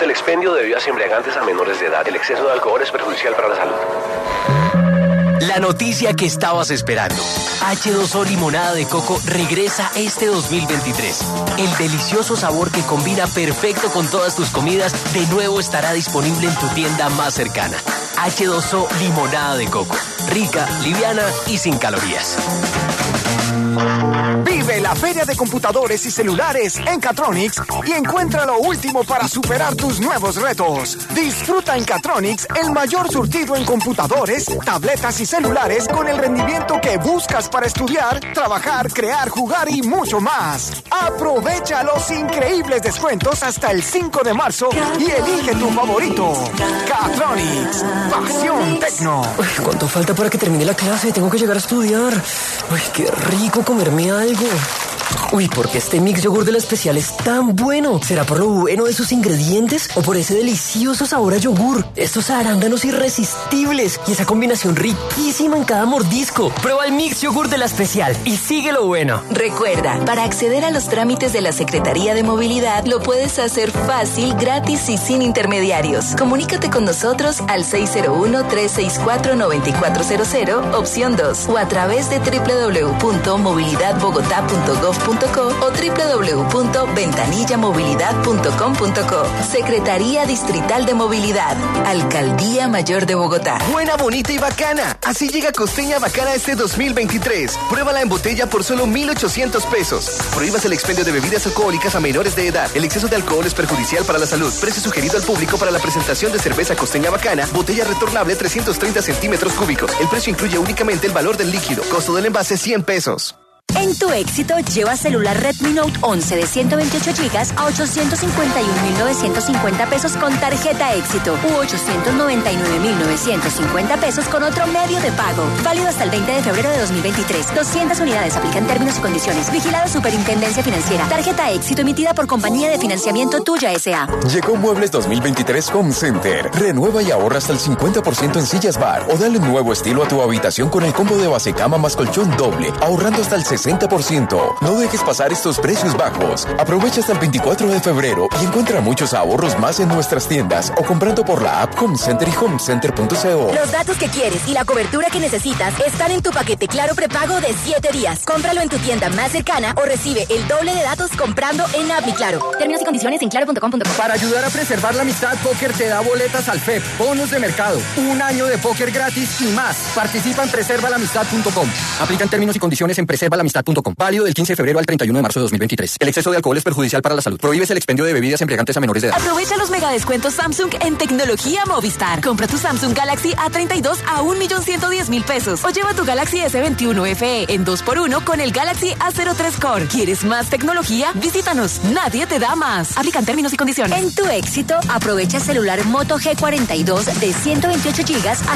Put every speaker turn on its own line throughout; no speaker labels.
el expendio de bebidas embriagantes a menores de edad. El exceso de alcohol es perjudicial para la salud.
La noticia que estabas esperando. H2O Limonada de Coco regresa este 2023. El delicioso sabor que combina perfecto con todas tus comidas de nuevo estará disponible en tu tienda más cercana. H2O Limonada de Coco. Rica, liviana y sin calorías.
Vive la feria de computadores y celulares en Catronics y encuentra lo último para superar tus nuevos retos. Disfruta en Catronics el mayor surtido en computadores, tabletas y celulares con el rendimiento que buscas para estudiar, trabajar, crear, jugar y mucho más. Aprovecha los increíbles descuentos hasta el 5 de marzo y elige tu favorito. Catronics, pasión tecno.
¿Cuánto falta para que termine la clase? Tengo que llegar a estudiar. Uy, qué rico comerme algo. Uy, ¿por qué este mix yogur de la especial es tan bueno? ¿Será por lo bueno de sus ingredientes o por ese delicioso sabor a yogur? Estos arándanos irresistibles y esa combinación riquísima en cada mordisco. Prueba el mix yogur de la especial y sigue lo bueno.
Recuerda, para acceder a los trámites de la Secretaría de Movilidad lo puedes hacer fácil, gratis y sin intermediarios. Comunícate con nosotros al 601-364-9400, opción 2, o a través de www.movilidadbogotá.gov.co o www.ventanillamovilidad.com.co. Secretaría Distrital de Movilidad, Alcaldía Mayor de Bogotá.
Buena, bonita y bacana. Así llega Costeña Bacana este 2023. Pruébala en botella por solo 1,800 pesos. Prohíbas el expendio de bebidas alcohólicas a menores de edad. El exceso de alcohol es perjudicial para la salud. Precio sugerido al público para la presentación de cerveza Costeña Bacana. Botella retornable 330 centímetros cúbicos. El precio incluye únicamente el valor del líquido. Costo del envase 100 pesos.
En tu éxito, lleva celular Redmi Note 11 de 128 GB a 851.950 pesos con tarjeta éxito u 899.950 pesos con otro medio de pago. Válido hasta el 20 de febrero de 2023. 200 unidades. Aplican términos y condiciones. Vigilado Superintendencia Financiera. Tarjeta éxito emitida por Compañía de Financiamiento Tuya S.A.
Llegó Muebles 2023 Home Center. Renueva y ahorra hasta el 50% en sillas bar o dale un nuevo estilo a tu habitación con el combo de base cama más colchón doble, ahorrando hasta el 60%. No dejes pasar estos precios bajos. Aprovecha hasta el 24 de febrero y encuentra muchos ahorros más en nuestras tiendas o comprando por la app Home Center y homecenter.co.
Los datos que quieres y la cobertura que necesitas están en tu paquete Claro prepago de 7 días. Cómpralo en tu tienda más cercana o recibe el doble de datos comprando en App Mi Claro. Términos y condiciones en claro.com.co.
Para ayudar a preservar la amistad, Póker te da boletas al FEP, bonos de mercado, un año de póker gratis y más. Participa en preservalamistad.com. Aplican términos y condiciones en preservalamistad.com. Válido del 15 de febrero al 31 de marzo de 2023. El exceso de alcohol es perjudicial para la salud. Prohíbes el expendio de bebidas embriagantes a menores de edad.
Aprovecha los mega descuentos Samsung en tecnología Movistar. Compra tu Samsung Galaxy A32 a 1.110.000 pesos o lleva tu Galaxy S21 FE en 2x1 con el Galaxy A03 Core. ¿Quieres más tecnología? Visítanos. Nadie te da más. Aplican términos y condiciones.
En tu éxito, aprovecha celular Moto G42 de 128 GB a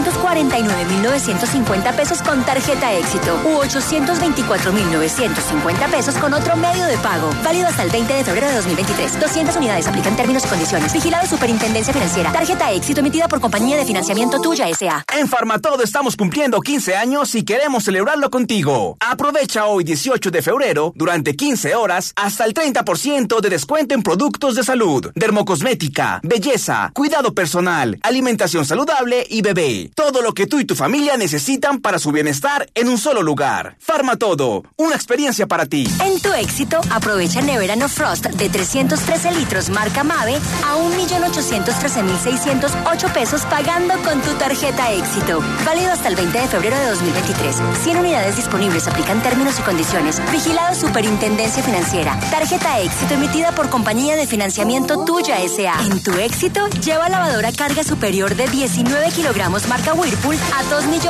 749.950 pesos con tarjeta éxito u 824.950 pesos con otro medio de pago. Válido hasta el 20 de febrero de 2023. 200 unidades. Aplican términos y condiciones. Vigilado Superintendencia Financiera. Tarjeta éxito emitida por Compañía de Financiamiento Tuya S.A.
En Farmatodo estamos cumpliendo 15 años y queremos celebrarlo contigo. Aprovecha hoy 18 de febrero durante 15 horas hasta el 30% de descuento en productos de salud, dermocosmética, belleza, cuidado personal, alimentación saludable y bebé. Todo lo que tú y tu familia necesitan para su bienestar en un solo lugar. Farmatodo, una experiencia para ti.
En tu éxito, aprovecha nevera No Frost de 313 litros marca Mave a 1.813.608 pesos pagando con tu tarjeta éxito. Válido hasta el 20 de febrero de 2023. 100 unidades disponibles. Aplican términos y condiciones. Vigilado Superintendencia Financiera. Tarjeta éxito emitida por Compañía de Financiamiento Tuya S.A. En tu éxito, lleva lavadora carga superior de 19 kilogramos marca Whirlpool a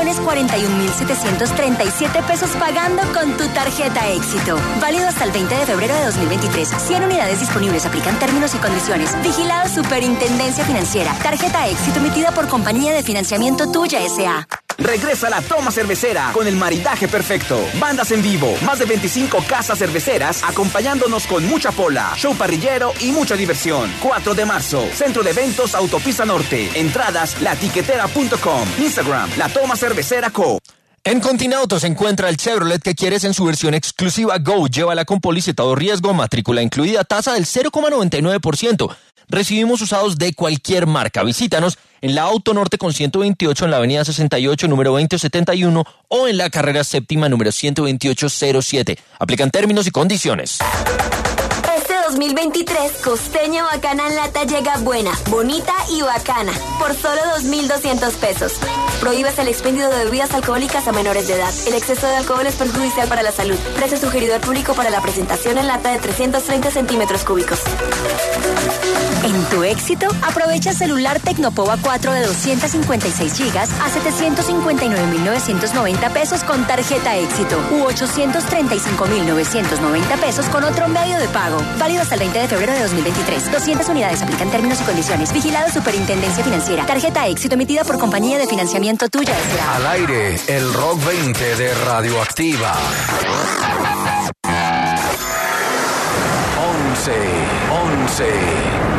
2.041.737 pesos pagando con tu tarjeta éxito. Válido hasta el 20 de febrero de 2023. 100 unidades disponibles. Aplican términos y condiciones. Vigilado Superintendencia Financiera. Tarjeta éxito emitida por Compañía de Financiamiento Tuya S.A.
Regresa la toma cervecera con el maridaje perfecto. Bandas en vivo, más de 25 casas cerveceras acompañándonos con mucha pola, show parrillero y mucha diversión. 4 de marzo, Centro de Eventos Autopista Norte. Entradas latiquetera.com. Instagram, La Toma Cervecera Co.
En Continautos se encuentra el Chevrolet que quieres en su versión exclusiva Go. Llévala con policetado riesgo, matrícula incluida, tasa del 0,99%. Recibimos usados de cualquier marca. Visítanos en la Autonorte con 128 en la avenida 68, número 2071, o en la carrera séptima, número 12807. Aplican términos y condiciones.
2023, Costeña Bacana en lata llega buena, bonita y bacana, por solo 2.200 pesos. Prohíbes el expendio de bebidas alcohólicas a menores de edad. El exceso de alcohol es perjudicial para la salud. Precio sugerido al público para la presentación en lata de 330 centímetros cúbicos. En tu éxito, aprovecha celular Tecnopova 4 de 256 GB a 759.990 pesos con tarjeta éxito u 835.990 pesos con otro medio de pago. Válido hasta el 20 de febrero de 2023. 200 unidades, aplican términos y condiciones. Vigilado Superintendencia Financiera. Tarjeta éxito emitida por Compañía de Financiamiento Tuya S.A.
Al aire, el Rock 20 de Radioactiva. 11.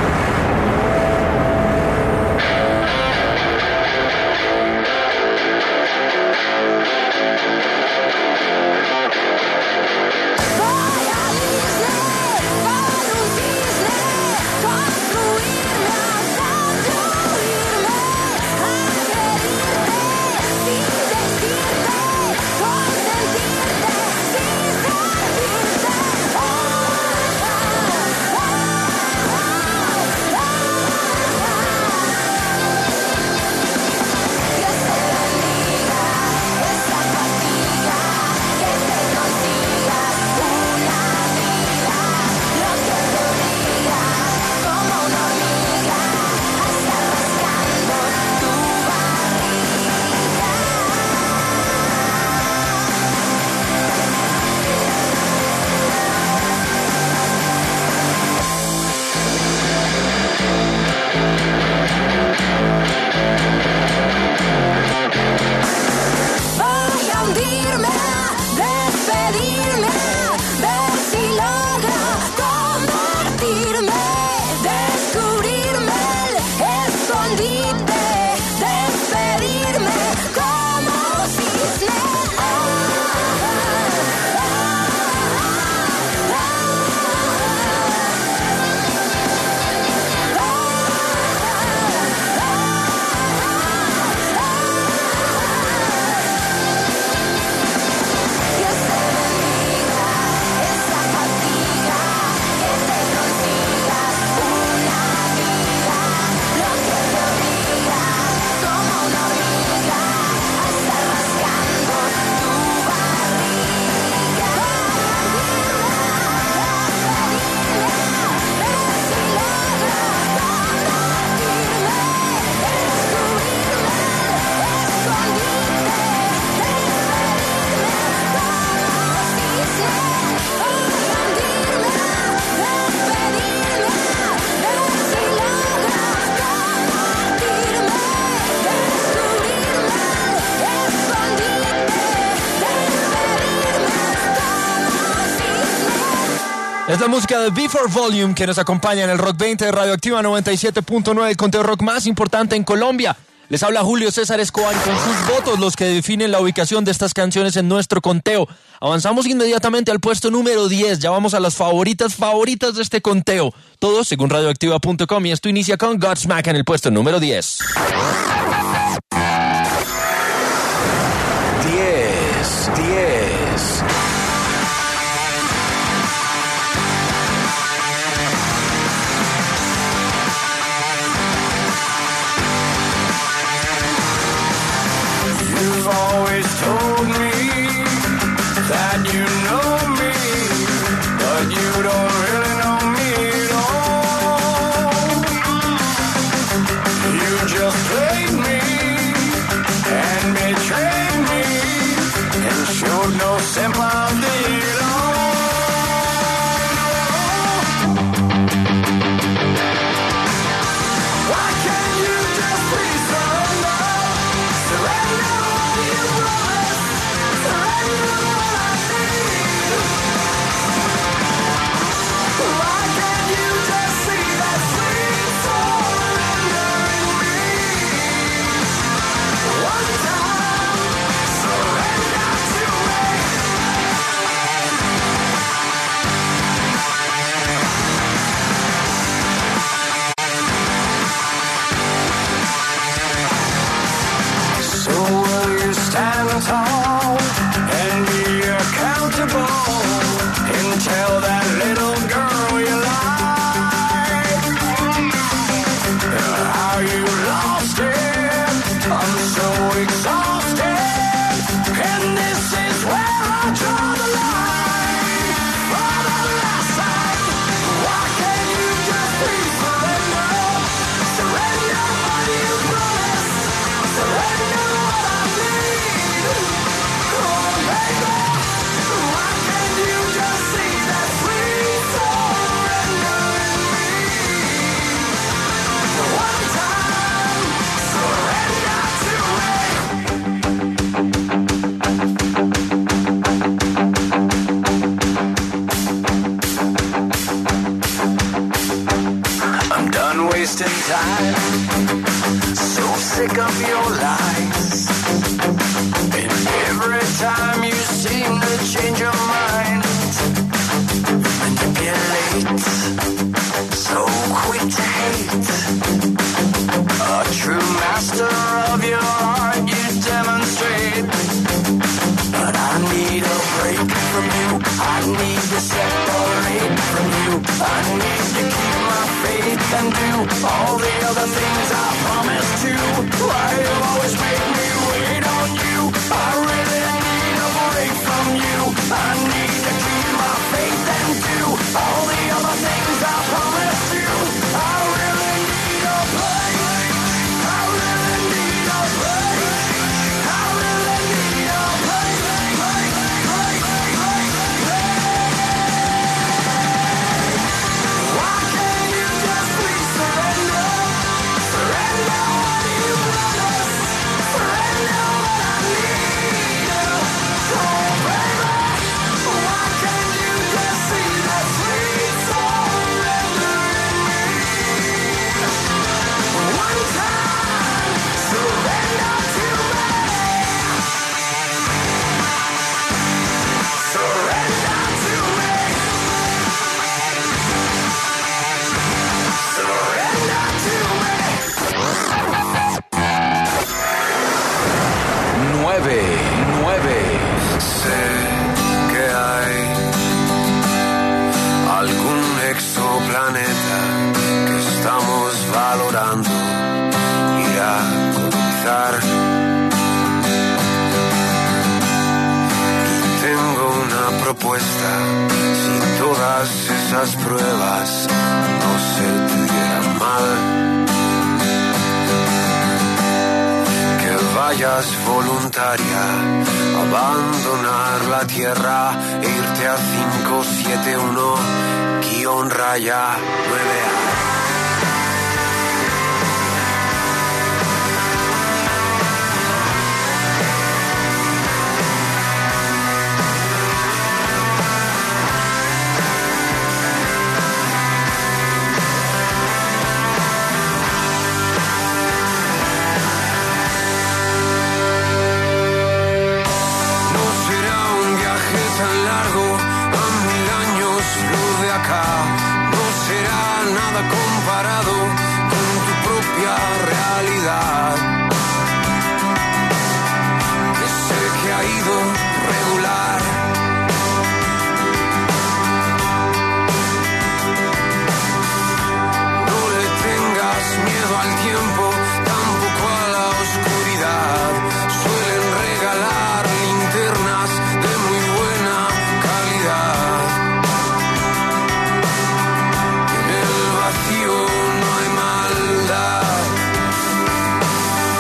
Es la música de B4 Volume que nos acompaña en el Rock 20 de Radioactiva 97.9, el conteo rock más importante en Colombia. Les habla Julio César Escobar y con sus votos los que definen la ubicación de estas canciones en nuestro conteo. Avanzamos inmediatamente al puesto número 10. Ya vamos a las favoritas de este conteo. Todo según radioactiva.com, y esto inicia con Godsmack en el puesto número 10.
10.
Always told me that you know me, but you don't really know me at all. You just played me tall and be accountable and tell that little girl you like how you lost it. I'm so exhausted, and this is where I draw the line. For the last time, why can't you just please surrender? Surrender what you promised. Surrender what I need. Oh, baby, why can't you just see that sweet surrender in me? One time, surrender to me. I'm done wasting time, so sick of your lies. And every time you seem to change your mind, manipulate, so quick to hate. A true master of your art you demonstrate. But I need a break from you. I need to separate from you. I need to keep my faith and do all the other things I promised to. Why you always make me wait on you? I really need a break from you. I need to keep my faith and do all the other things I promised you. I really need a break. I really need a break. I really need a break. Why can't you just please surrender? Surrender what you promised. Surrender what I need. Oh, baby, why can't you just see that sweet surrender in me? One time, surrender to me. Surrender to me. Surrender to me.
9.
Sé que hay algún exoplaneta que estamos valorando ir a colonizar. Y tengo una propuesta: si todas esas pruebas no se te dieran mal, que vayas voluntaria a abandonar la Tierra e irte a 571-9A. No será nada comparado con tu propia realidad, que sé que ha ido regular. No le tengas miedo al tiempo, tampoco a la oscuridad. Suelen regalar linternas de muy buena calidad. No hay maldad.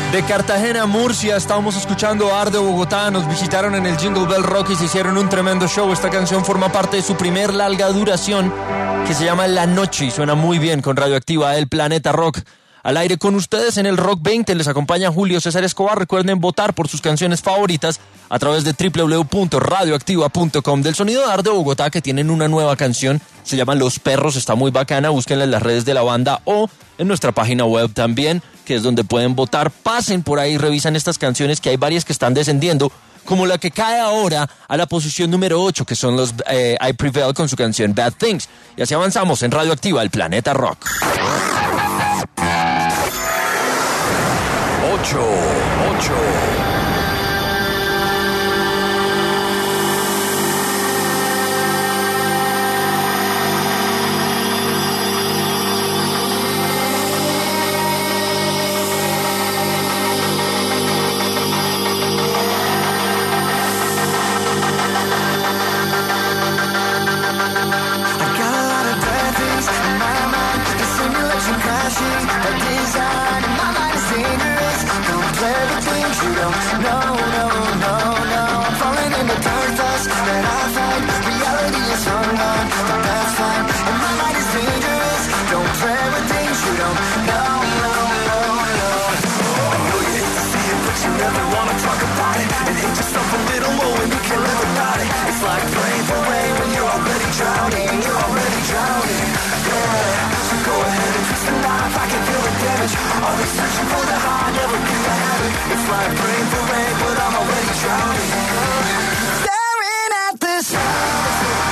De Cartagena a Murcia estábamos escuchando Arde Bogotá, nos visitaron en el Jingle Bell Rock y se hicieron un tremendo show. Esta canción forma parte de su primer larga duración que se llama La Noche y suena muy bien con Radioactiva, el Planeta Rock. Al aire con ustedes en el Rock 20 les acompaña Julio César Escobar. Recuerden votar por sus canciones favoritas a través de www.radioactiva.com. Del sonido de Arde Bogotá, que tienen una nueva canción, se llama Los Perros, está muy bacana, búsquenla en las redes de la banda o en nuestra página web también, que es donde pueden votar. Pasen por ahí, revisan estas canciones, que hay varias que están descendiendo, como la que cae ahora a la posición número 8, que son los I Prevail con su canción Bad Things. Y así avanzamos en Radioactiva, el Planeta Rock.
8.
Always searching for the high, never get to heaven. It's like praying for rain, but I'm already drowning. Staring at the sun.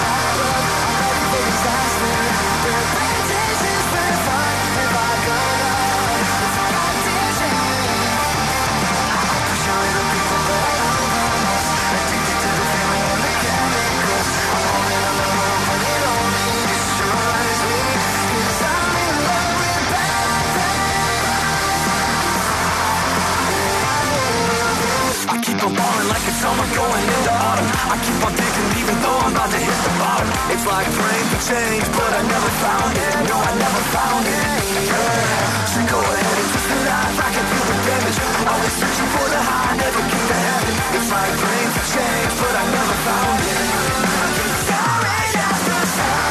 Summer going into autumn. I keep on thinking even though I'm about to hit the bottom. It's like praying for change, but I never found it. No, I never found it. Yeah. So go ahead and twist it out. I can feel the damage. Always searching for the high, never get to heaven. It's like praying for change, but I never found it. Staring at the sun.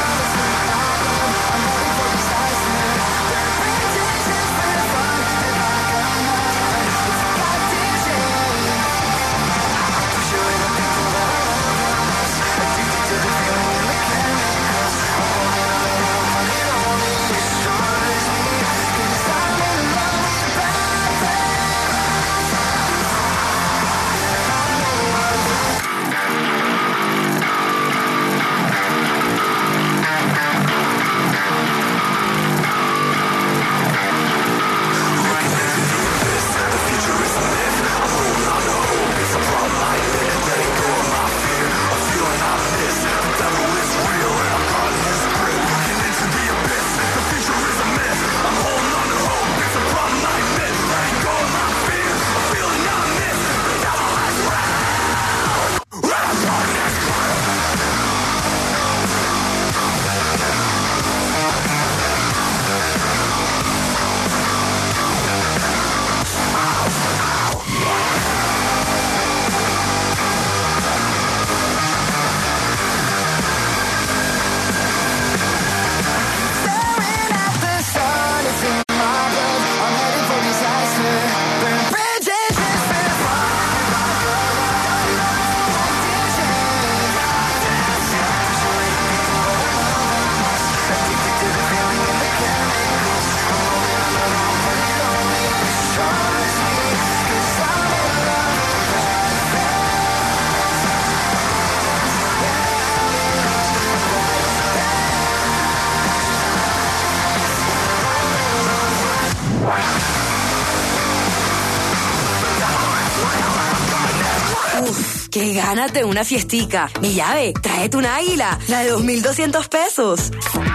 ¡Qué ganas de una fiestica! Mi llave, tráete un águila, la de 2.200 pesos.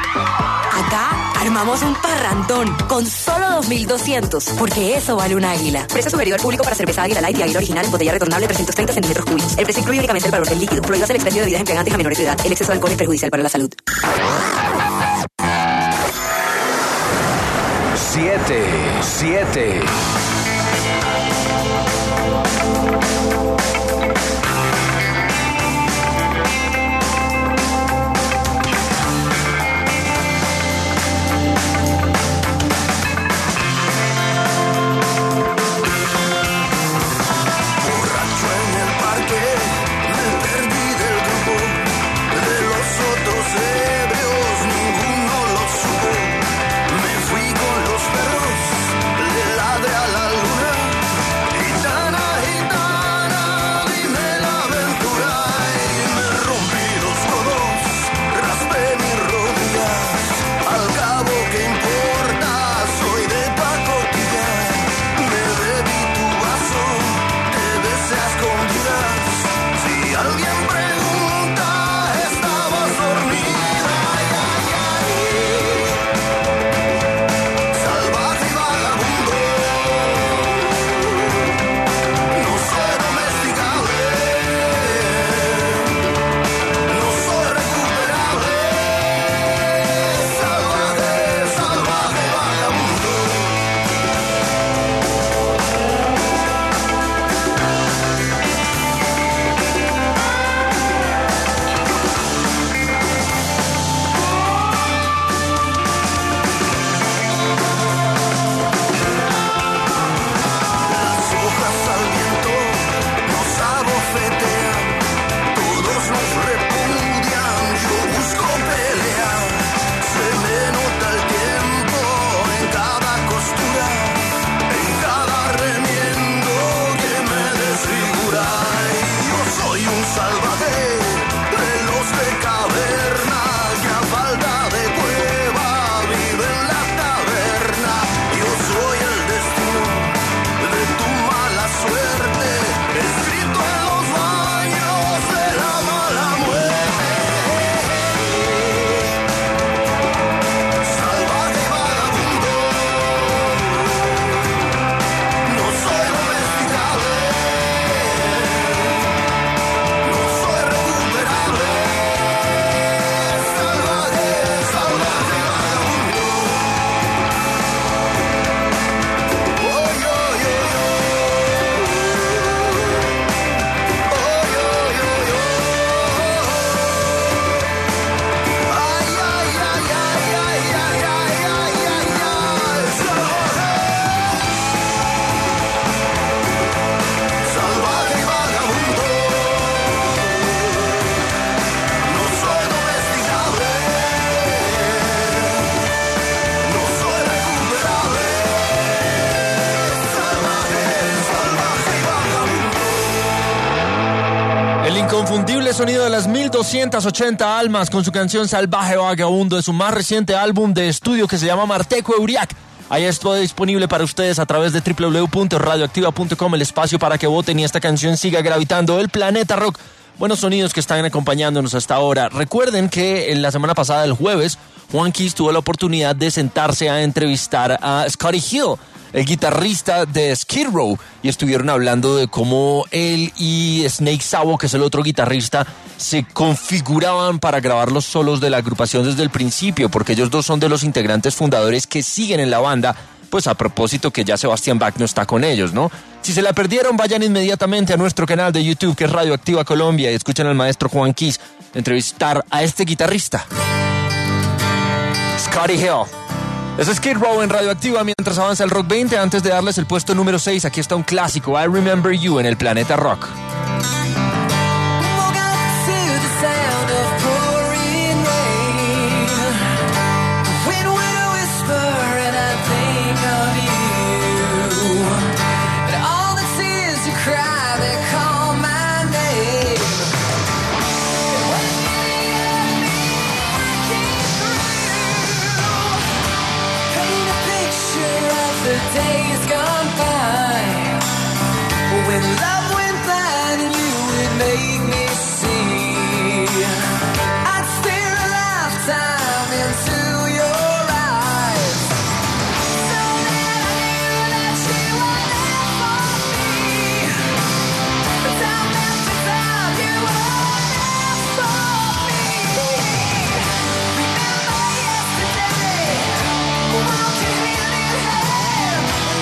Acá armamos un parrandón con solo 2.200, porque eso vale un águila. Precio sugerido al público para cerveza Águila Light y Águila Original, botella retornable 330 centímetros cúbicos. El precio incluye únicamente el valor del líquido. Prohíbas el expendio de bebidas embriagantes a menores de edad. El exceso de alcohol es perjudicial para la salud.
7.
Inconfundible sonido de las 1280 almas con su canción Salvaje Vagabundo de su más reciente álbum de estudio que se llama Marteco Euriac. Ahí está disponible para ustedes a través de www.radioactiva.com, el espacio para que voten y esta canción siga gravitando el planeta rock. Buenos sonidos que están acompañándonos hasta ahora. Recuerden que en la semana pasada, el jueves, Juan Keys tuvo la oportunidad de sentarse a entrevistar a Scotty Hill, el guitarrista de Skid Row, y estuvieron hablando de cómo él y Snake Sabo, que es el otro guitarrista, se configuraban para grabar los solos de la agrupación desde el principio, porque ellos dos son de los integrantes fundadores que siguen en la banda, pues a propósito que ya Sebastián Bach no está con ellos, ¿no? Si se la perdieron, vayan inmediatamente a nuestro canal de YouTube, que es Radioactiva Colombia, y escuchen al maestro Juan Keys entrevistar a este guitarrista, Scotty Hill. Eso es Skid Row en Radioactiva mientras avanza el Rock 20. Antes de darles el puesto número 6, aquí está un clásico, I Remember You, en el Planeta Rock.
Days gone by, when love went blind and you would make me see. I'd stare a lifetime into your eyes, so that I knew that you were there for me. Time after time, you were there for me. Remember yesterday, walking in your hand.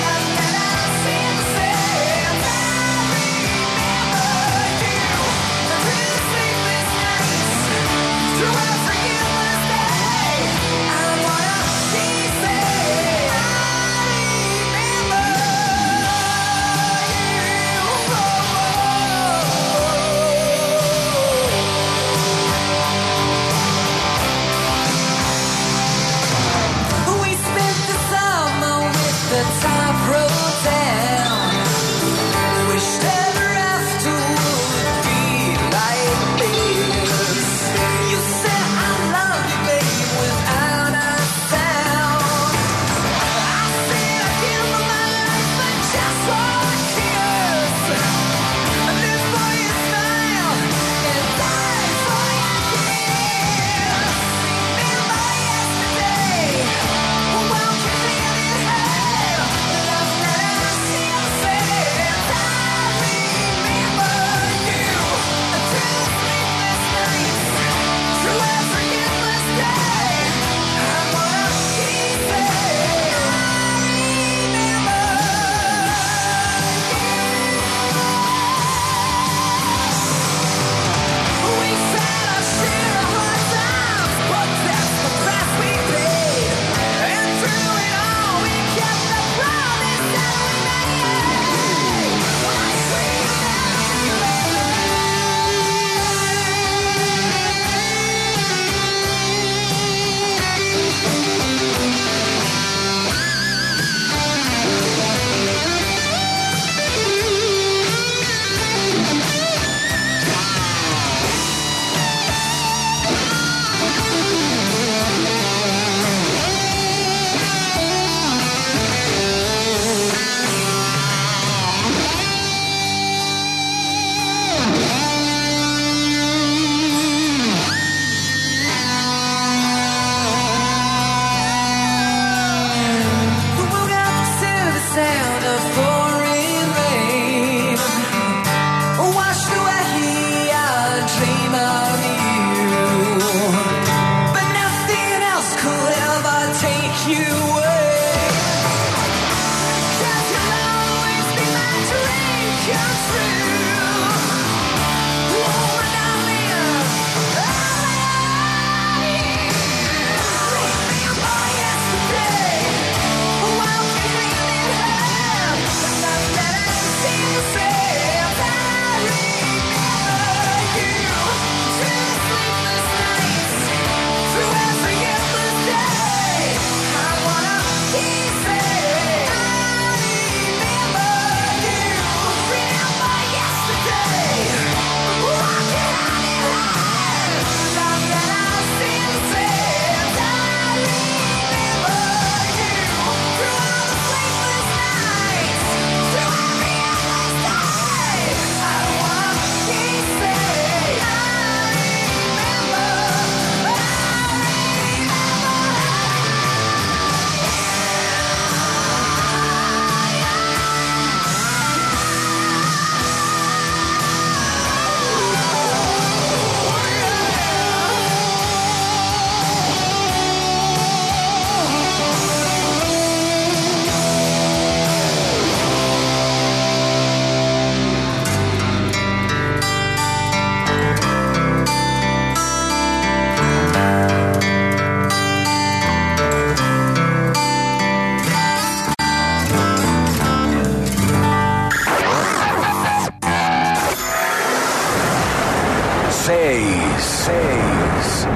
6.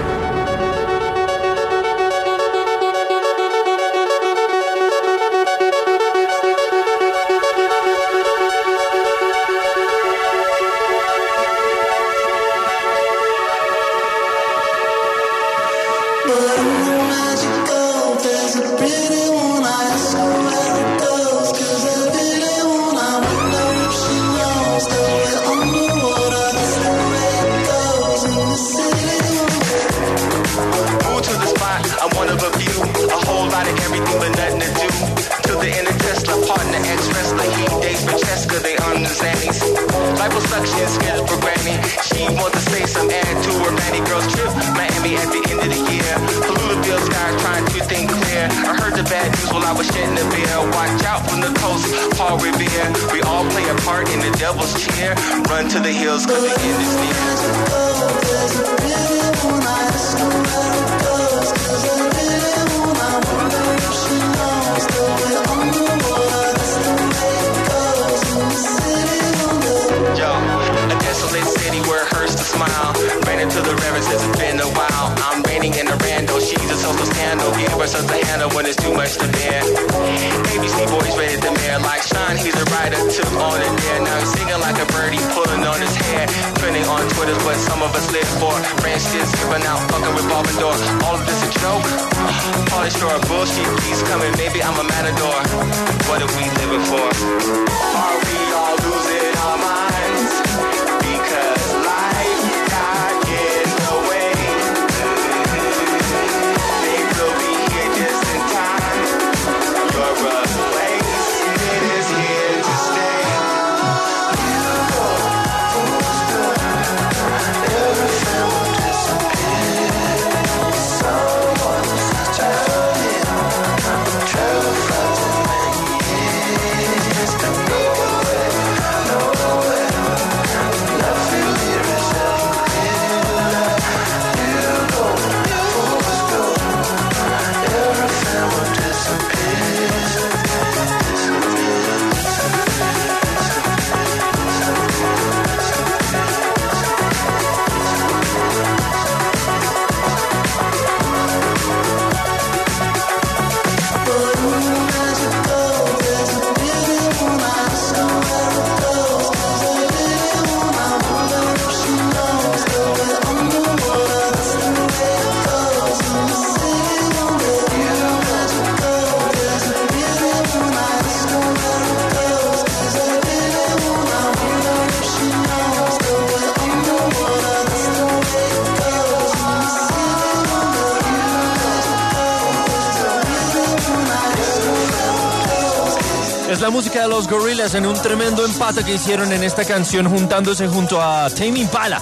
Liposuction skills for granny. She wants to say some add to her Manny girls trip Miami at the end of the year. Polluted skies trying to think clear. I heard the bad news while I was shedding a beer. Watch out from the coast, Paul Revere. We all play a part in the devil's cheer. Run to the hills cause the end is near. There's a beautiful night, so where it goes. Cause I really wanna wonder if she knows that we're on the water. That's the way it goes in the city. Yo, a desolate city where it hurts to smile. Ran into the river since it's been a while. I'm raining in a rando, she's a social scandal. Give her such a handle when it's too much to bear. ABC boys rated the mayor like Sean, he's a writer, took on it there. Now he's singing like a birdie, pulling on his hair. Trending on Twitter's what some of us live for. Ranch kids skipping out, fucking revolving door. All of this a joke? Pauly Shore, bullshit keeps coming, maybe I'm a matador. What are we living for? Are we all losing our minds? Because life got in the way. They will be here just in time. Your replacement is here to stay. You go who's good. Every film will disappear. Someone's traveling. Travel far too many years to go away. Nowhere. Nothing here is ever clear. You go who's good. Every film will disappear.
Es la música de los Gorillaz en un tremendo empate que hicieron en esta canción juntándose junto a Tame Impala.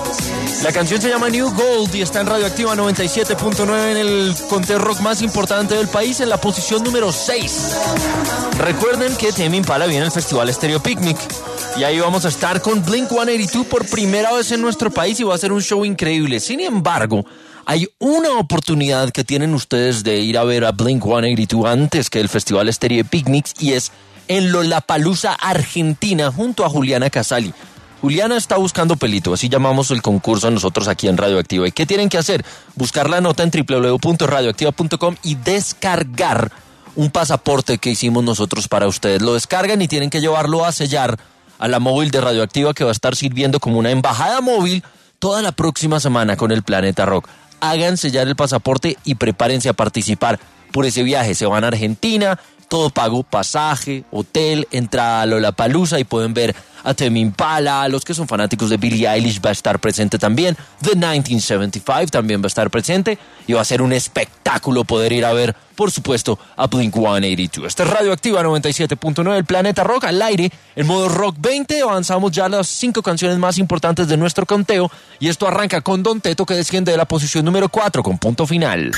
La canción se llama New Gold y está en Radioactiva 97.9 en el conteo rock más importante del país en la posición número 6. Recuerden que Tame Impala viene al Festival Stereo Picnic y ahí vamos a estar con Blink-182 por primera vez en nuestro país y va a ser un show increíble. Sin embargo, hay una oportunidad que tienen ustedes de ir a ver a Blink-182 antes que el Festival Stereo Picnic y es en Lollapalooza, Argentina, junto a Juliana Casali. Juliana está buscando pelito, así llamamos el concurso nosotros aquí en Radioactiva. ¿Y qué tienen que hacer? Buscar la nota en www.radioactiva.com y descargar un pasaporte que hicimos nosotros para ustedes. Lo descargan y tienen que llevarlo a sellar a la móvil de Radioactiva que va a estar sirviendo como una embajada móvil toda la próxima semana con el Planeta Rock. Hagan sellar el pasaporte y prepárense a participar por ese viaje. Se van a Argentina, todo pago, pasaje, hotel, entrada a Lollapalooza y pueden ver a Tame Impala, a los que son fanáticos de Billie Eilish va a estar presente también, The 1975 también va a estar presente y va a ser un espectáculo poder ir a ver, por supuesto, a Blink-182. Esta es Radioactiva 97.9, el Planeta Rock al aire, en modo Rock 20, avanzamos ya a las 5 canciones más importantes de nuestro conteo y esto arranca con Don Teto que desciende de la posición número 4 con Punto Final.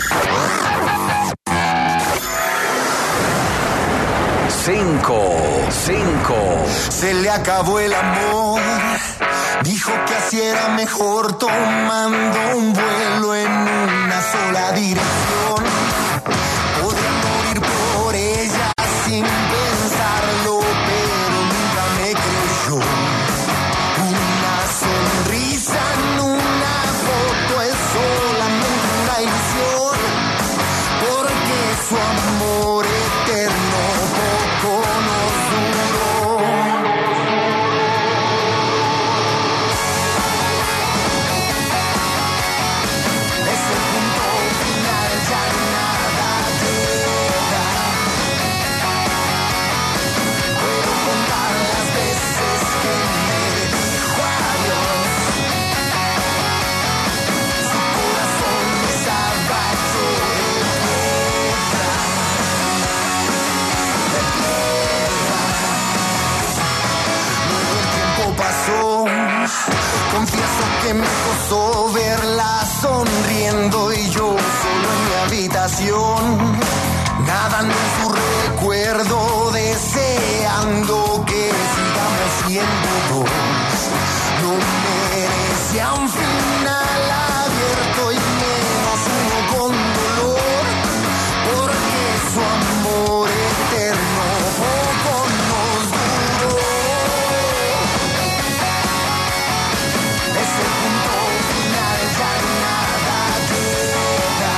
5.
Se le acabó el amor. Dijo que así era mejor, tomando un vuelo en una sola dirección. Podría morir por ella sin pensarlo, pero nunca me creyó. Una sonrisa en una habitación, nadando en su recuerdo, deseando que sigamos siendo dos. No merece un final abierto y menos uno con dolor, porque su amor eterno poco nos duró. Desde el punto final ya nada queda.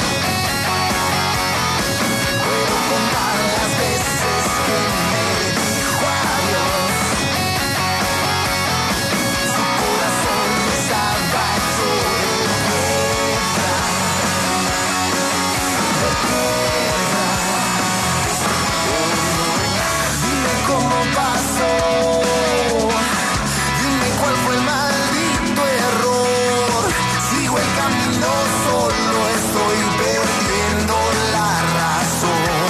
Puedo contar las veces que me dijo adiós. Su corazón estaba hecho de piedra. Dime cómo pasó. Dime cuál fue el maldito error. Sigo el camino solo, estoy perdiendo la razón.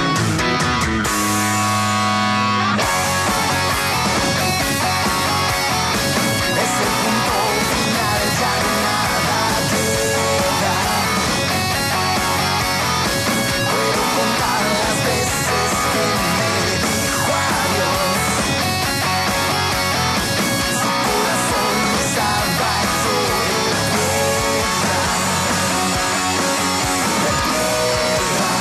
Desde el punto final ya nada queda. Puedo contar las veces que me dijo adiós. Su corazón estaba hecho de piedra.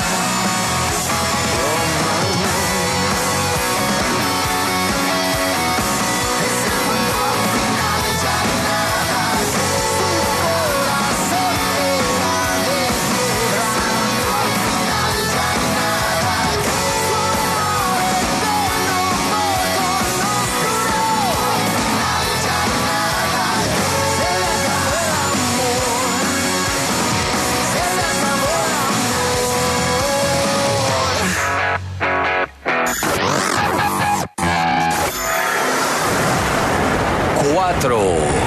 Desde el punto final ya nada queda. Su corazón era de piedra. Al final ya nada queda. Su amor eterno poco nos duró. Al final ya nada queda. Se le acabó el amor. Se le acabó el
Cuatro.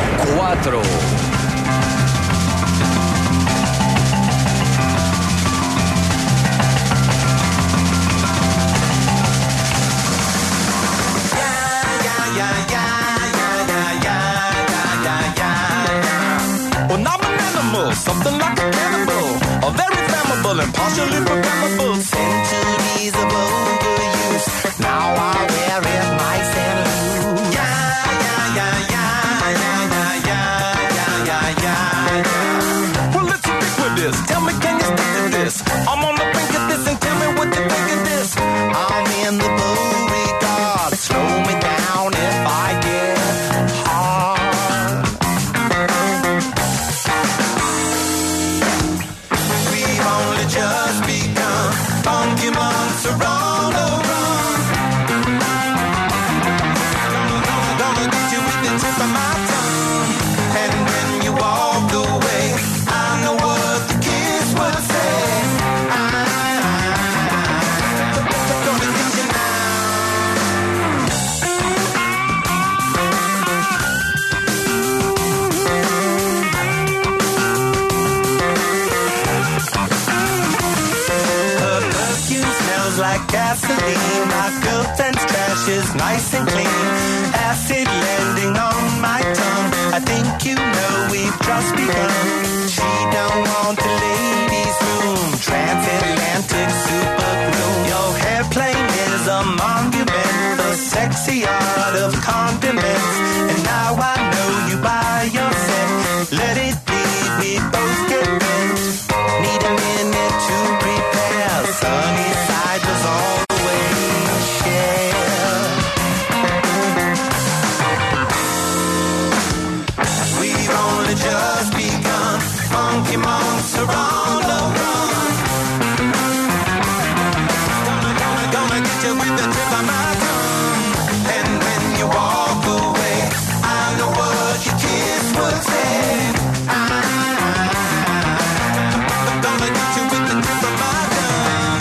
Well, now I'm an animal, something like a cannibal, very flammable and partially programmable. Centuries of overuse, now I wear it nice and loose. Well, let's stick with this. Tell me, can you stick to this? I'm on the brink of this, and tell me what you think of this. I'm in the Beauregard. Slow me down if I get hard. We've only just begun. Funky months are on the run. Gonna get you with the tip of my tongue. And when you walk away, I know what the kiss would say. Gonna get you now. Her perfume smells like gasoline. My girlfriend's trash is nice and clean. Acid landing on my tongue. I think you know we've just begun. She don't want the ladies' room. Transatlantic super glue. Your airplane is a monument. The sexy art of condiments. And now I know you by yourself. Let it be, we both get bent. Need a minute to prepare. Sunny side was always share. We've only just begun. Funky months are on the run. Gonna get you with the tip of my tongue. And when you walk away, I know what your kiss would say. Gonna get you with the tip of my tongue.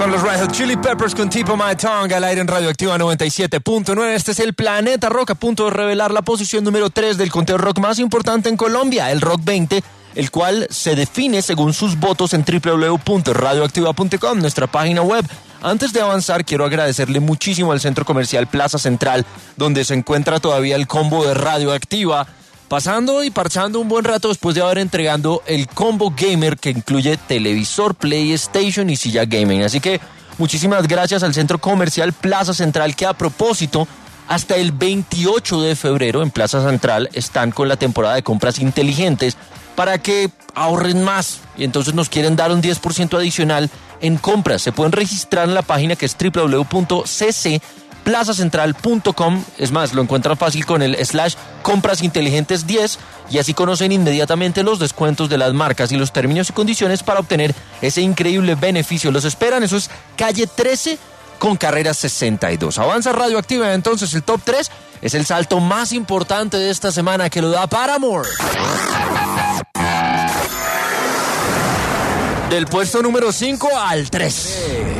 Son los Red Hot Chili Peppers con Tip of My Tongue al aire en Radioactiva 97.9. Este es el Planeta Rock, a punto de revelar la posición número 3 del conteo rock más importante en Colombia, el Rock 20, el cual se define según sus votos en www.radioactiva.com, nuestra página web. Antes de avanzar, quiero agradecerle muchísimo al Centro Comercial Plaza Central, donde se encuentra todavía el combo de Radioactiva, pasando y parchando un buen rato después de haber entregado el combo gamer que incluye televisor, PlayStation y silla gaming. Así que muchísimas gracias al Centro Comercial Plaza Central, que a propósito, hasta el 28 de febrero en Plaza Central están con la temporada de compras inteligentes para que ahorren más y entonces nos quieren dar un 10% adicional en compras. Se pueden registrar en la página que es www.ccplazacentral.com. Es más, lo encuentran fácil con el /comprasinteligentes10 y así conocen inmediatamente los descuentos de las marcas y los términos y condiciones para obtener ese increíble beneficio. Los esperan, eso es calle 13 con carrera 62. Avanza Radioactiva, entonces el top 3 es el salto más importante de esta semana, que lo da Paramore. Del puesto número 5 al 3.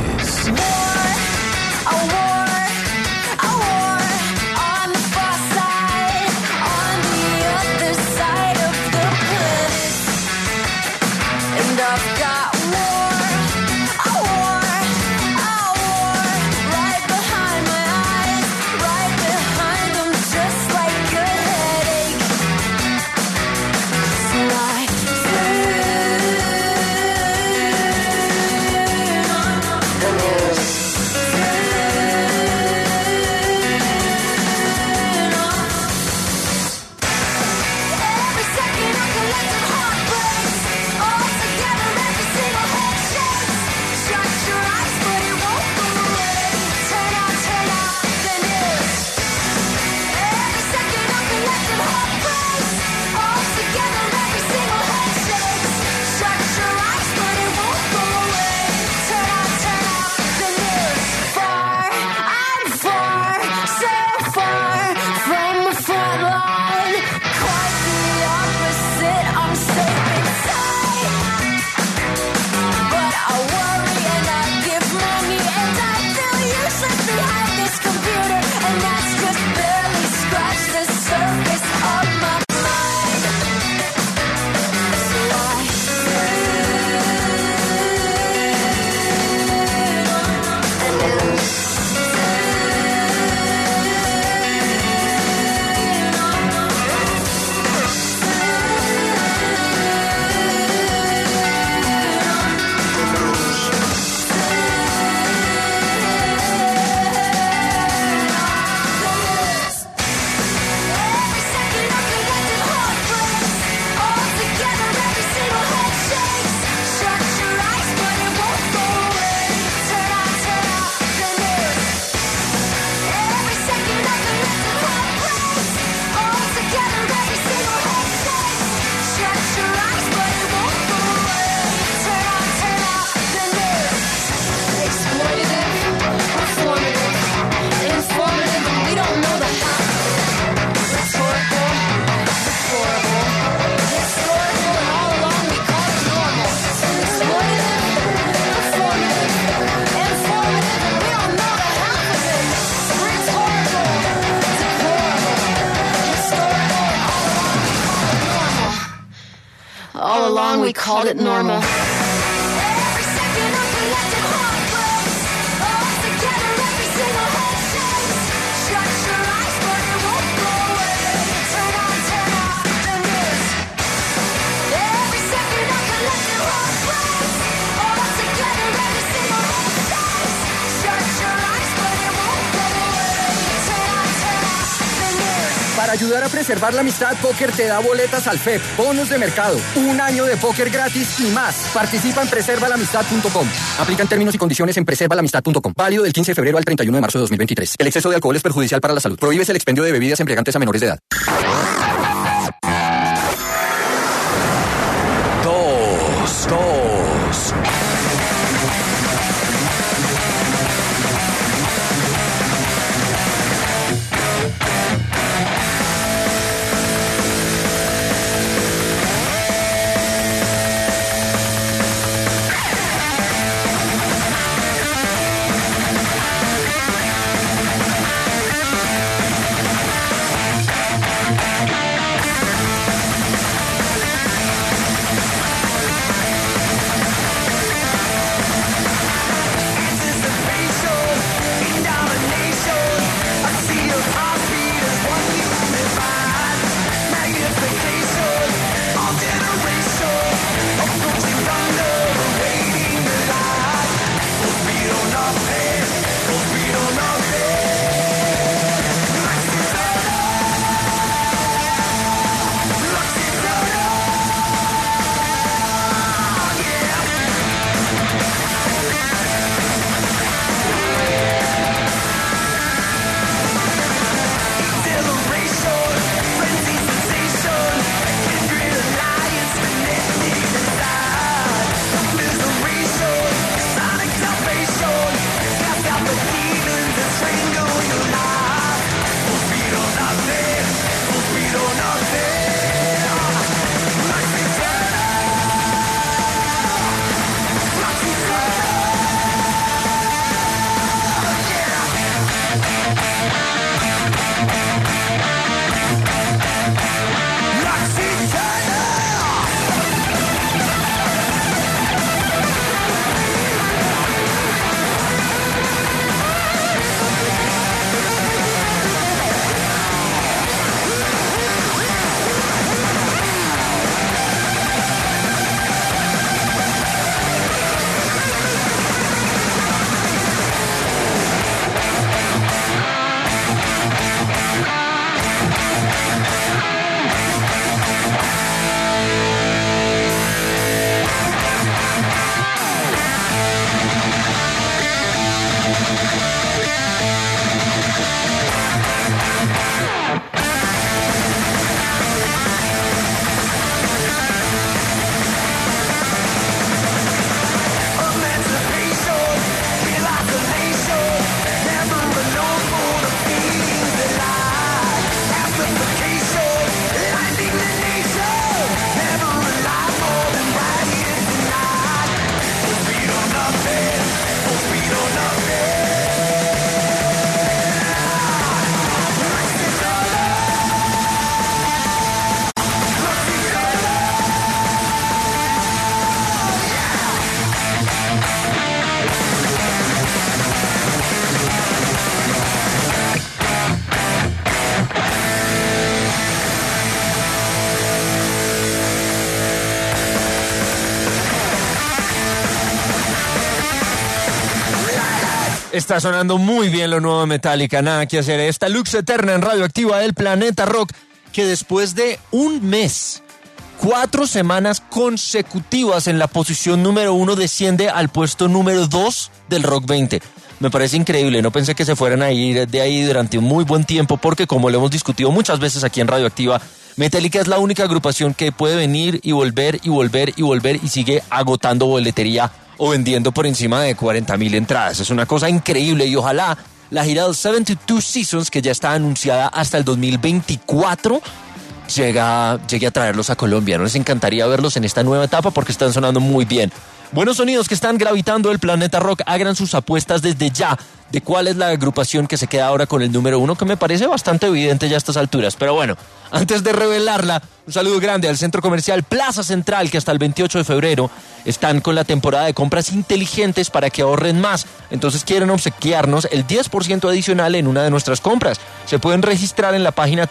All along we called it normal.
Para ayudar a preservar la amistad, Póker te da boletas al FEP, bonos de mercado, un año de póker gratis y más. Participa en preservalamistad.com. Aplican términos y condiciones en preservalamistad.com. Válido del 15 de febrero al 31 de marzo de 2023. El exceso de alcohol es perjudicial para la salud. Prohíbes el expendio de bebidas embriagantes a menores de edad.
2.
Está sonando muy bien lo nuevo de Metallica, nada que hacer. Esta Lux Eterna en Radioactiva del Planeta Rock, que después de un mes, 4 semanas consecutivas en la posición número 1, desciende al puesto número 2 del Rock 20. Me parece increíble, no pensé que se fueran a ir de ahí durante un muy buen tiempo, porque como lo hemos discutido muchas veces aquí en Radioactiva, Metallica es la única agrupación que puede venir y volver y volver y volver y sigue agotando boletería o vendiendo por encima de 40,000 entradas. Es una cosa increíble y ojalá la gira del 72 Seasons, que ya está anunciada hasta el 2024, llegue a traerlos a Colombia. Nos encantaría verlos en esta nueva etapa porque están sonando muy bien. Buenos sonidos que están gravitando el Planeta Rock. Hagan sus apuestas desde ya de cuál es la agrupación que se queda ahora con el número 1, que me parece bastante evidente ya a estas alturas. Pero bueno, antes de revelarla, un saludo grande al Centro Comercial Plaza Central, que hasta el 28 de febrero están con la temporada de compras inteligentes para que ahorren más. Entonces quieren obsequiarnos el 10% adicional en una de nuestras compras. Se pueden registrar en la página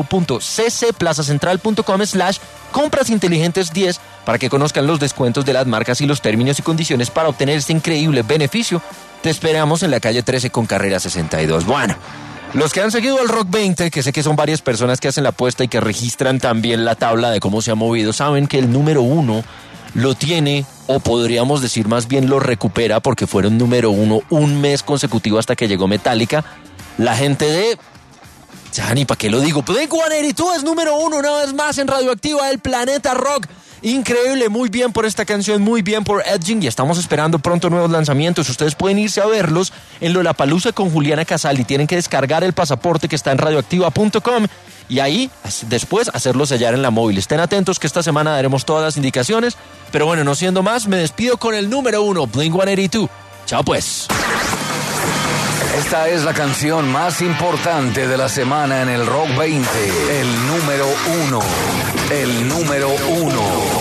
www.ccplazacentral.com/comprasinteligentes10 para que conozcan los descuentos de las marcas y los términos y condiciones para obtener este increíble beneficio. Te esperamos en la calle 13 con carrera 62. Bueno, los que han seguido el Rock 20, que sé que son varias personas que hacen la apuesta y que registran también la tabla de cómo se ha movido, saben que el número 1 lo tiene, o podríamos decir más bien lo recupera, porque fueron número 1 un mes consecutivo hasta que llegó Metallica. La gente de... ya ni para qué lo digo. Blink-182 es número 1 una vez más en Radioactiva del Planeta Rock. Increíble, muy bien por esta canción, muy bien por Edging, y estamos esperando pronto nuevos lanzamientos. Ustedes pueden irse a verlos en Lollapalooza con Juliana Casal y tienen que descargar el pasaporte que está en radioactiva.com y ahí después hacerlo sellar en la móvil. Estén atentos que esta semana daremos todas las indicaciones, pero bueno, no siendo más, me despido con el número 1, Blink-182. Chao pues.
Esta es la canción más importante de la semana en el Rock 20. El número 1. El número 1.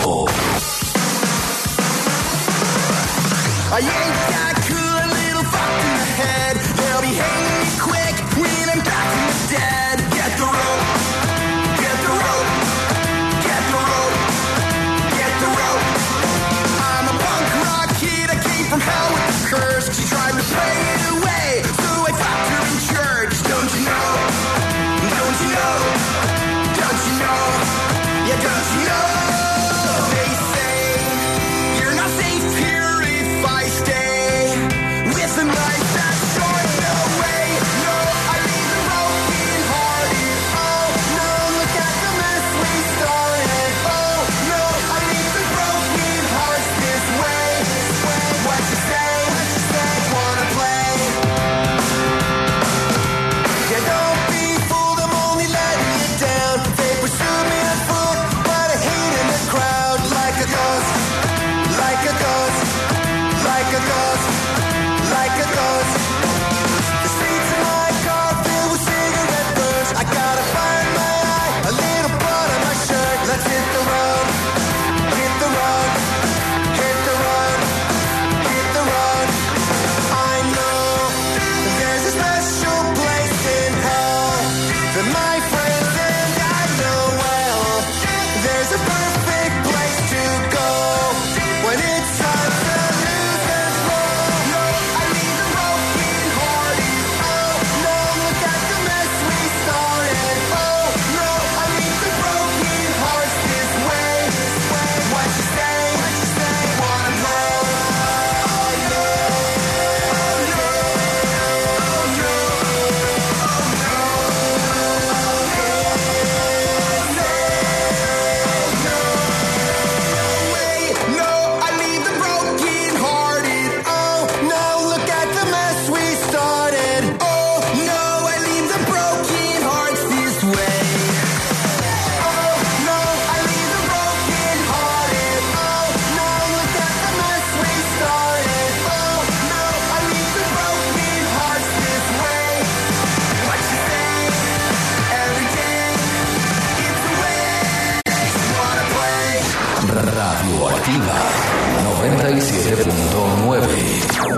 I ain't that cool, a little fucked in the head. They'll be hanging me quick when I'm back from the dead. Get the rope, get the rope, get the rope, get the rope. I'm a punk rock kid, I came from hell with the curse. She tried to pray it away, so I fucked her in church. Don't you know? Don't you know? Don't you know? Yeah, don't you know? They say you're not safe here if I stay with a knife that's short. No way, no, I leave the broken hearted. Oh no, look at the mess we started. Oh no, I leave the broken hearts this way. What you say? Wanna play? Yeah, don't be fooled, I'm only letting you down. They pursue me on foot, but I hate in the crowd. Like a ghost, like a ghost, like a ghost, like a ghost. The streets of my car filled with cigarette burns. I gotta find my eye, a little blood on my shirt. Let's hit the road, hit the road, hit the road, hit the road. I know there's a special place in hell that my friends and I know well. There's a perfect place to go when it's time to lose control. No, I leave the broken hearted. Oh no, look at the mess we started. Oh no, I leave the broken hearts this way. What you say? Wanna play? Oh no, no, I leave the broken hearted. Oh no, look at the mess we started. Oh no, I leave the broken hearts this way. Oh no, I leave the broken hearted. Oh no, look at the mess we started. Oh no, I leave the broken hearts this way. What you say? Every day, it's the way you wanna play.
Radioactiva 97.9.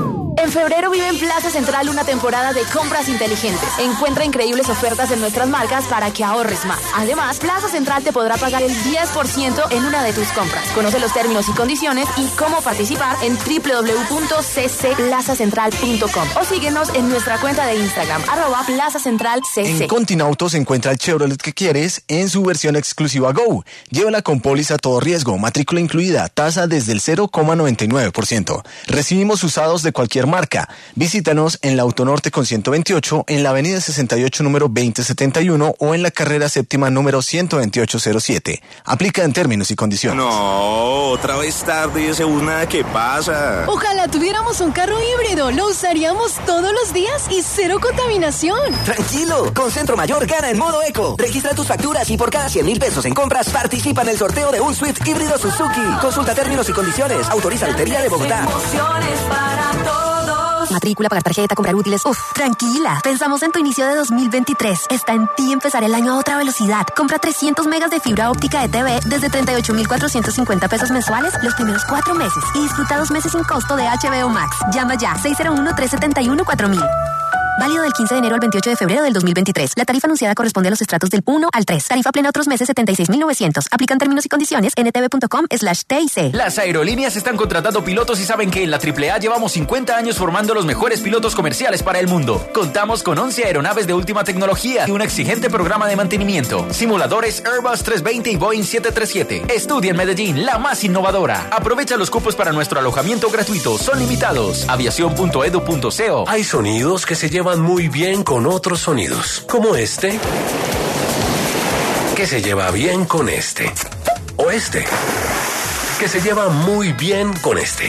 En febrero vive en Plaza Central una temporada de compras inteligentes. Encuentra increíbles ofertas en nuestras marcas para que ahorres más. Además, Plaza Central te podrá pagar el 10% en una de tus compras. Conoce los términos y condiciones y cómo participar en www.ccplazacentral.com o síguenos en nuestra cuenta de Instagram, @plazacentralcc.
En Continauto se encuentra el Chevrolet que quieres en su versión exclusiva Go. Llévala con póliza a todo riesgo, matrícula incluida, tasa desde el 0,99%. Recibimos usados de cualquier marca. Visítanos en la Autonorte con 128, en la Avenida 68 número 2071 o en la Carrera Séptima número 12807. Aplica en términos y condiciones.
No, otra vez tarde y ese bus nada que pasa.
Ojalá tuviéramos un carro híbrido, lo usaríamos todos los días y cero contaminación.
Tranquilo, con Centro Mayor gana en modo eco. Registra tus facturas y por cada 100.000 pesos en compras participa en el sorteo de un Swift híbrido Suzuki. Consulta términos y condiciones. Autoriza Lotería de Bogotá.
Emociones para todos.
Matrícula, pagar tarjeta, comprar útiles. Uf, tranquila. Pensamos en tu inicio de 2023. Está en ti empezar el año a otra velocidad. Compra 300 megas de fibra óptica de TV desde 38.450 pesos mensuales los primeros 4 meses y disfruta 2 meses sin costo de HBO Max. Llama ya 601-371-4000. Válido del 15 de enero al 28 de febrero del 2023. La tarifa anunciada corresponde a los estratos del 1 al 3. Tarifa plena otros meses 76.900. Aplican términos y condiciones ntv.com/TIC.
Las aerolíneas están contratando pilotos y saben que en la AAA llevamos 50 años formando los mejores pilotos comerciales para el mundo. Contamos con 11 aeronaves de última tecnología y un exigente programa de mantenimiento. Simuladores Airbus 320 y Boeing 737. Estudia en Medellín, la más innovadora. Aprovecha los cupos para nuestro alojamiento gratuito. Son limitados. Aviación.edu.co.
Hay sonidos que se llevan muy bien con otros sonidos, como este, que se lleva bien con este, o este, que se lleva muy bien con este.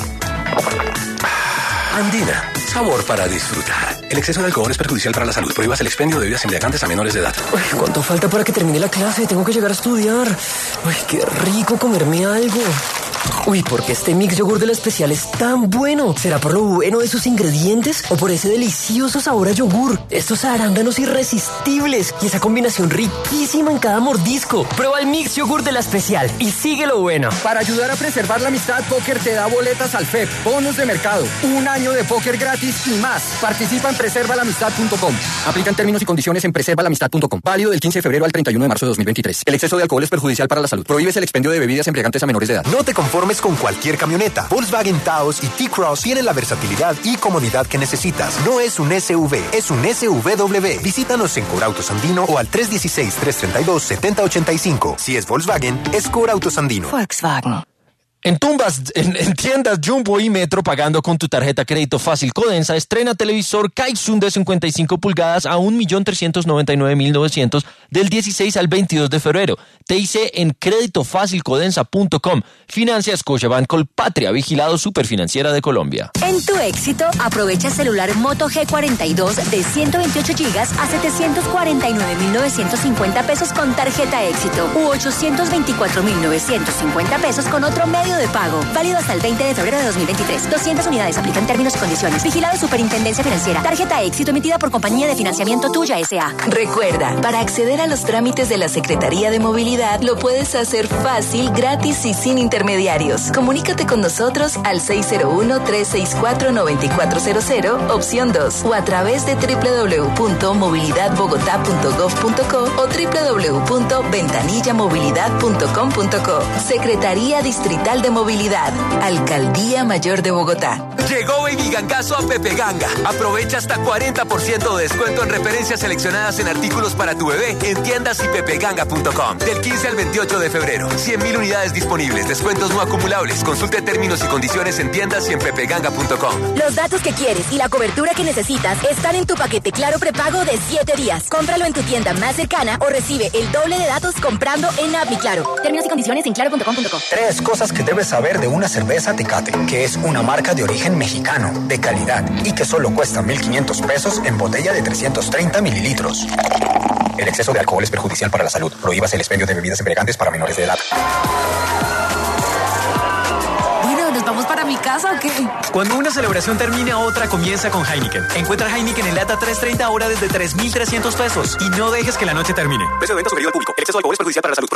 Andina, sabor para disfrutar. El exceso de alcohol es perjudicial para la salud. Prohíbas el expendio de bebidas embriagantes a menores de edad.
Uy, ¿cuánto falta para que termine la clase? Tengo que llegar a estudiar. Uy, qué rico comerme algo. Uy, ¿por qué este mix yogur de la especial es tan bueno? ¿Será por lo bueno de sus ingredientes o por ese delicioso sabor a yogur? Estos arándanos irresistibles y esa combinación riquísima en cada mordisco. Prueba el mix yogur de la especial y sigue lo bueno.
Para ayudar a preservar la amistad, Póker te da boletas al FEP, bonos de mercado, un año de póker gratis y más. Participa en preservalamistad.com. Aplican términos y condiciones en preservalamistad.com. Válido del 15 de febrero al 31 de marzo de 2023. El exceso de alcohol es perjudicial para la salud. Prohíbes el expendio de bebidas embriagantes a menores de edad.
No te conformes con cualquier camioneta. Volkswagen Taos y T-Cross tienen la versatilidad y comodidad que necesitas. No es un SUV, es un SUVW. Visítanos en Corautos Andino o al 316-332-7085. Si es Volkswagen, es Corautos Andino.
Volkswagen.
En tiendas Jumbo y Metro, pagando con tu tarjeta crédito fácil Codensa, estrena televisor Kaisun de 55 pulgadas a 1.399.900 del 16 al 22 de febrero. TIC en creditofacilcodensa.com. Financia Scotiabank Colpatria, vigilado Superfinanciera de Colombia.
En tu éxito, aprovecha el celular Moto G42 de 128 GB a 749.950 pesos con tarjeta éxito u 824.950 pesos con otro medio de pago. Válido hasta el 20 de febrero de 2023. 200 unidades. Aplican términos y condiciones. Vigilado Superintendencia Financiera. Tarjeta éxito emitida por Compañía de Financiamiento Tuya S.A.
Recuerda, para acceder a los trámites de la Secretaría de Movilidad, lo puedes hacer fácil, gratis y sin intermediarios. Comunícate con nosotros al 601-364-9400, opción 2, o a través de www.movilidadbogotá.gov.co o www.ventanillamovilidad.com.co. Secretaría Distrital de Movilidad, Alcaldía Mayor de Bogotá.
Llegó Baby Gangazo a Pepe Ganga. Aprovecha hasta 40% de descuento en referencias seleccionadas en artículos para tu bebé en tiendas y pepeganga.com. Del 15 al 28 de febrero. 100.000 unidades disponibles. Descuentos no acumulables. Consulte términos y condiciones en tiendas y en pepeganga.com.
Los datos que quieres y la cobertura que necesitas están en tu paquete Claro prepago de 7 días. Cómpralo en tu tienda más cercana o recibe el doble de datos comprando en App Mi Claro. Términos y condiciones en claro.com.co.
3 cosas que debes saber de una cerveza Tecate, que es una marca de origen mexicano, de calidad, y que solo cuesta 1.500 pesos en botella de 330 mililitros. El exceso de alcohol es perjudicial para la salud. Prohíbas el expendio de bebidas embriagantes para menores de edad.
Bueno, ¿nos vamos para mi casa o qué?
Cuando una celebración termina, otra comienza con Heineken. Encuentra Heineken en lata 330 ahora desde 3.300 pesos. Y no dejes que la noche termine.
Precio de venta sugerido al público. El exceso de alcohol es perjudicial para la salud.